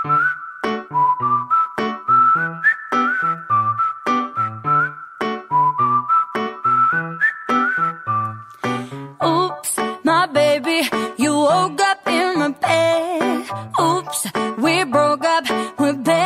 Oops, my baby, you woke up in my bed. Oops, we broke up, we're